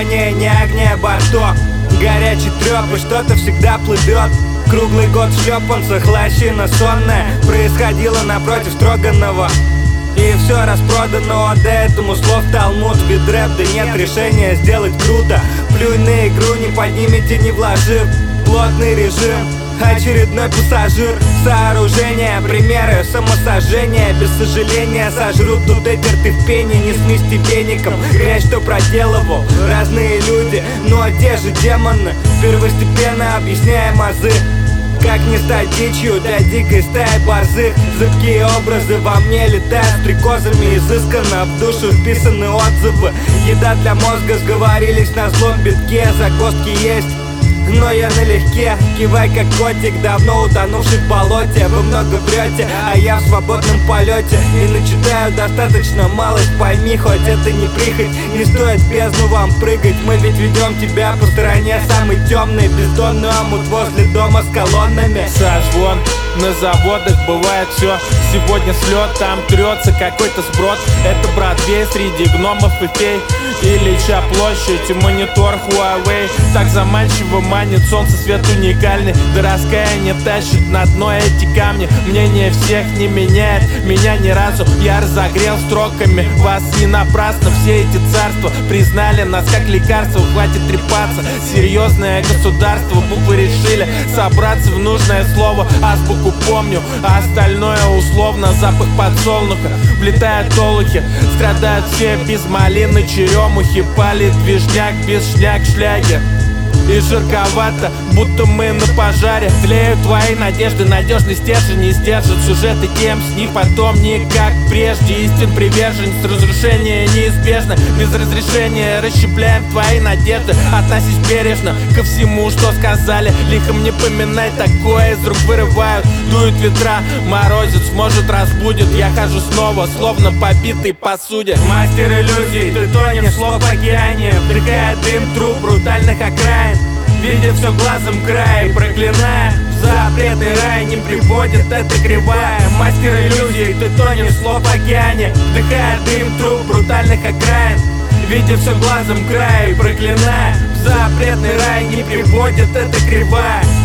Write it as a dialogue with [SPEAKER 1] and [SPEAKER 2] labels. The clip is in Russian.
[SPEAKER 1] движения, не огня борто. Горячий трёп и что-то всегда плывет. Круглый год в шлёпанцах, лощина сонная происходила напротив Строганова. И все распродано, до этому слов талмуд. Ведь рэп, да нет решения сделать круто. Плюнь на игру, не поднимите, не вложив. Плотный режим, очередной пассажир. Сооружение, примеры самосожжения. Без сожаления сожрут тут эти терпение. Не смести веником грязь, что проделывал разные люди, но те же демоны. Первостепенно объясняем азы. Как не стать дичью для дикой стаи борзых. Зыбкие образы во мне летают стрекозами. Изысканно в душу вписаны отзывы. Еда для мозга, сговорились на злом битке. Загвоздки есть, но я налегке. Кивай как котик, давно утонувший в болоте. Вы много врете, а я в свободном полете. И начитаю достаточно малость, пойми, хоть это не прихоть. Не стоит в бездну вам прыгать. Мы ведь ведем тебя по стороне самой темной. Бездонный омут возле дома с колоннами.
[SPEAKER 2] Созвон на заводах, бывает все. Сегодня слет, там трется какой-то сброд. Это Бродвей среди гномов и фей. Ильича площадь и монитор Huawei. Так заманчиво манит солнце, свет уникальный. До раскаяния тащит на дно эти камни. Мнение всех не меняет меня ни разу. Я разогрел строками вас не напрасно. Все эти царства признали нас как лекарство. Хватит трепаться, серьезное государство. Буквы решили собраться в нужное слово. Азбуку помню, а остальное условно. Запах подсолнуха, влетают олухи. Страдают все без малины, черемухи. Палит движняк, без шляк, шляги. И жарковато, будто мы на пожаре. Тлеют твои надежды, надежный стержень не сдержит сюжеты тем с них потом не как прежде. Истин приверженец, разрушение неизбежно. Без разрешения расщепляем твои надежды. Относись бережно ко всему, что сказали. Лихом не поминай, такое из рук вырывают. Дуют ветра, морозец, может разбудит. Я хожу снова, словно побитый посуде.
[SPEAKER 1] Мастер иллюзий, ты тонешь слов в океане. Вдыхая дым труб брутальных окраин. Видит все глазом край, проклиная запретный рай, не приводит это кривая. Мастер иллюзий, ты тонешь слов в океане. Вдыхая дым труб брутальных окраин. Видя все глазом край, проклиная запретный рай, не приводит это кривая.